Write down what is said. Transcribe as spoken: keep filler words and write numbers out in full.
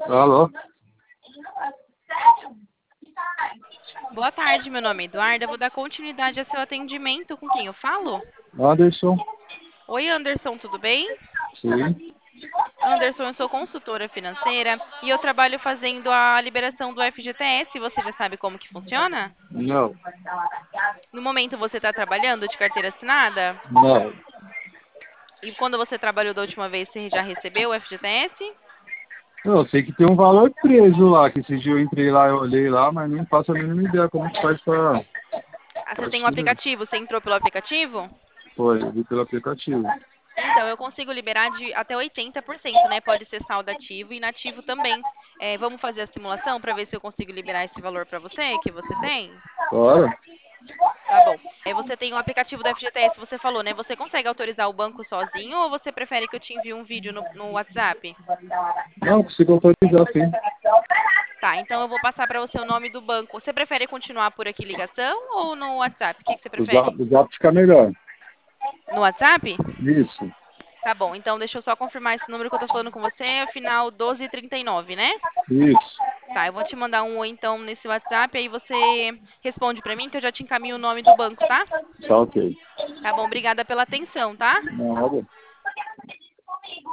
Alô? Boa tarde, meu nome é Eduarda. Eu vou dar continuidade ao seu atendimento. Com quem eu falo? Anderson? Oi, Anderson, tudo bem? Sim. Anderson, eu sou consultora financeira e eu trabalho fazendo a liberação do F G T S. Você já sabe como que funciona? Não. No momento você está trabalhando de carteira assinada? Não. E quando você trabalhou da última vez, você já recebeu o F G T S? Não, eu sei que tem um valor preso lá, que esse dia eu entrei lá, eu olhei lá, mas nem faço a mínima ideia como que faz pra, Ah, você pra tem um tirar. aplicativo? Você entrou pelo aplicativo? Foi, eu vi pelo aplicativo. Então, eu consigo liberar de até oitenta por cento, né? Pode ser saldo ativo e inativo também. É, vamos fazer a simulação para ver se eu consigo liberar esse valor para você, que você tem? Bora? Tá bom. Aí você tem o aplicativo do F G T S, você falou, né? Você consegue autorizar o banco sozinho ou você prefere que eu te envie um vídeo no, no WhatsApp? Não, consigo autorizar sim. Tá, então eu vou passar para você o nome do banco. Você prefere continuar por aqui ligação ou no WhatsApp? O que, que você O zap, prefere? o zap fica melhor. No WhatsApp? Isso. Tá bom, então deixa eu só confirmar esse número que eu tô falando com você, é o final doze trinta e nove, né? Isso. Tá, eu vou te mandar um oi então nesse WhatsApp, aí você responde pra mim que eu já te encaminho o nome do banco, tá? Tá ok. Tá bom, obrigada pela atenção, tá? Nada.